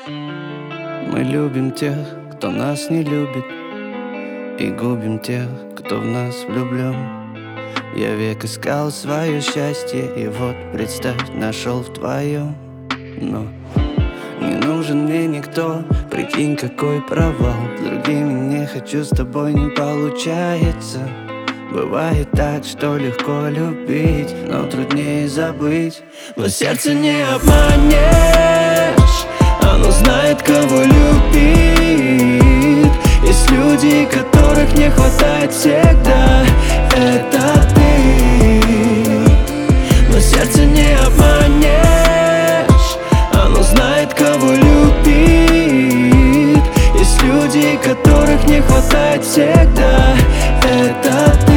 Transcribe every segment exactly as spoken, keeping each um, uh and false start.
Мы любим тех, кто нас не любит, и губим тех, кто в нас влюблен. Я век искал свое счастье, и вот, представь, нашел в твоем. Но не нужен мне никто, прикинь, какой провал. С другими не хочу, с тобой не получается. Бывает так, что легко любить, но труднее забыть. Но сердце не обманешь, оно знает, кого любит. Есть люди, которых не хватает всегда, это ты. Но сердце не обманешь, оно знает, кого любит. Есть люди, которых не хватает всегда, это ты.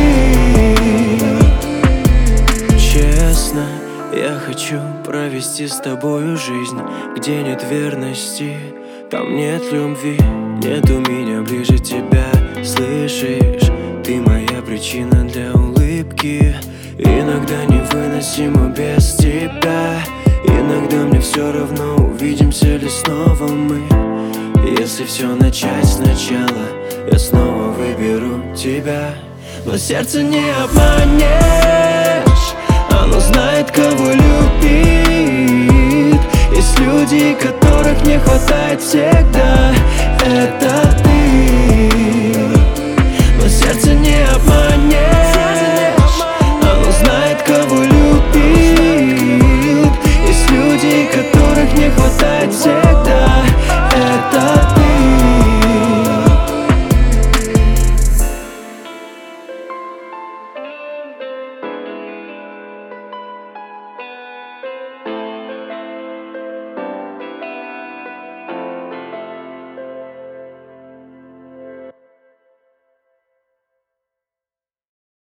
Честно, я хочу провести с тобою жизнь, где нет верности, там нет любви. Нет у меня ближе тебя, слышишь? Ты моя причина для улыбки. Иногда невыносимо без тебя. Иногда мне все равно, увидимся ли снова мы. Если все начать сначала, я снова выберу тебя. Но сердце не обманешь, оно знает, кого любит. Есть люди, которых не хватает всегда, это ты. Но сердце не обманешь, оно знает, кого любит. Есть люди, которых не хватает всегда.